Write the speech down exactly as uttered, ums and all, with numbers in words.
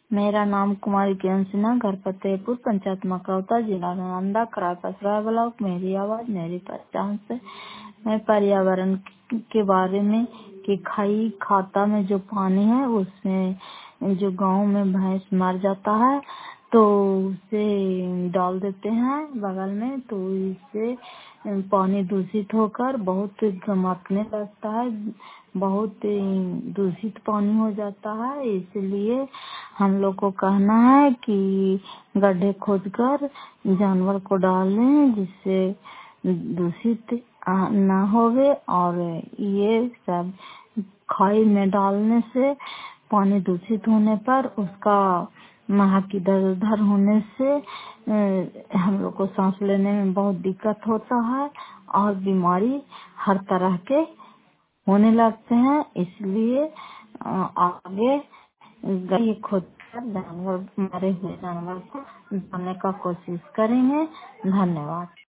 मेरा नाम कुमारी किरण सिन्हा, घर फतेहपुर, पंचायत मकौता, जिला नालंदा, करार पसरा ब्लॉक। मेरी आवाज मेरी पहचान से मैं पर्यावरण के बारे में कि खाई खाता में जो पानी है उसमें जो गांव में भैंस मर जाता है तो उसे डाल देते हैं बगल में, तो इससे पानी दूषित होकर बहुत गमकने लगता है, बहुत दूषित पानी हो जाता है। इसलिए हम लोग को कहना है कि गड्ढे खोदकर जानवर को डाल लें जिससे दूषित ना होवे, और ये सब खाई में डालने से पानी दूषित होने पर उसका महक इधर उधर होने से अ, हम लोग को सांस लेने में बहुत दिक्कत होता है और बीमारी हर तरह के होने लगते हैं। इसलिए अ, आगे गड्ढे खोदकर जानवर मरे हुए जानवर को डालने का कोशिश करेंगे। धन्यवाद।